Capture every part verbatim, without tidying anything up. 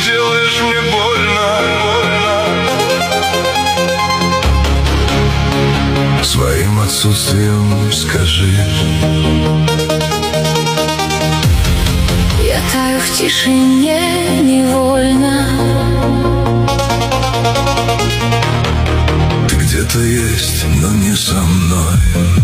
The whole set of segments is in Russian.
делаешь мне больно, больно. Своим отсутствием скажи. Я таю в тишине невольно. Ты где-то есть, но не со мной.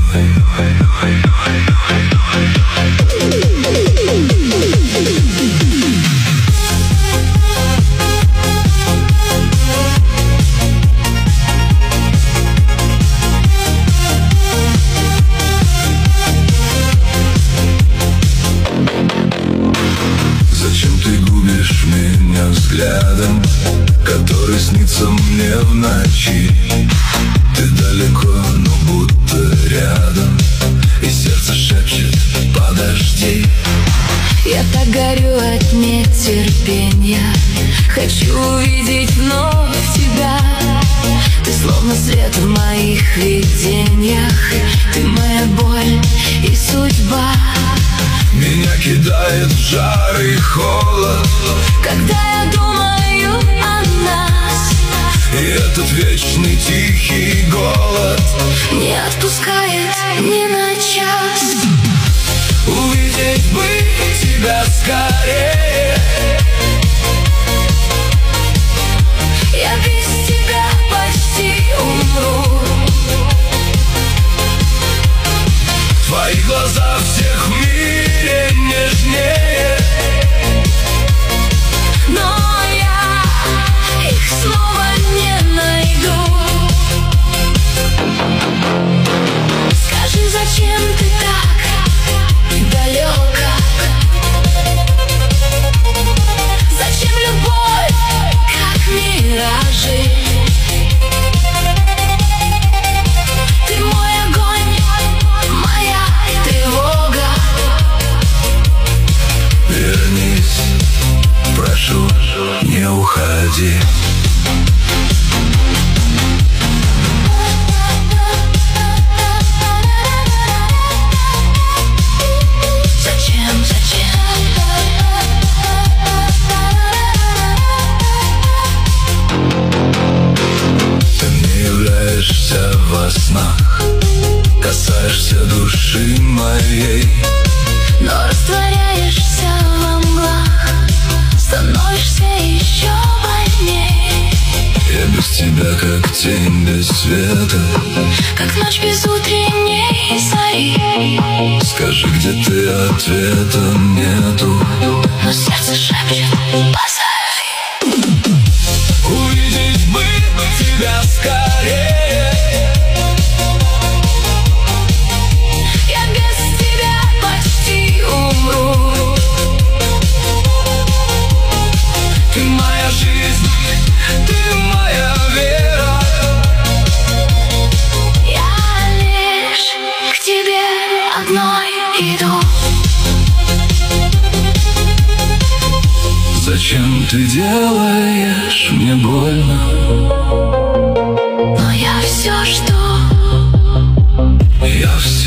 Зачем ты губишь меня взглядом, который снится мне в ночи? Ты далеко, но будто рядом, и сердце шепчет: подожди. Я так горю от нетерпения, хочу увидеть вновь тебя. Ты словно свет в моих видениях, ты моя боль и судьба. Меня кидает в жар и холод, когда я думаю о нас. И этот вечный тихий голод не отпускает ни на час. Увидеть бы тебя скорее. Я без тебя почти умру. Твои глаза всех в мире нежнее, но я их снова не найду. Скажи, зачем ты так далеко? Зачем любовь, как миражи? Ты мой огонь, моя тревога. вернись, прошу, не уходи. Зачем, зачем? Ты мне являешься во снах, касаешься души моей, но растворяешься во мглах, становишься еще больней. я без тебя как тень без света, как ночь без утренней зари. скажи, где ты, ответа нету, Но сердце шепчет: позови. увидеть бы тебя скорее. Я без тебя почти умру. Ты моя жизнь, ты моя вера. Я лишь к тебе одной иду. Зачем ты делаешь мне больно? Но я все жду. Я все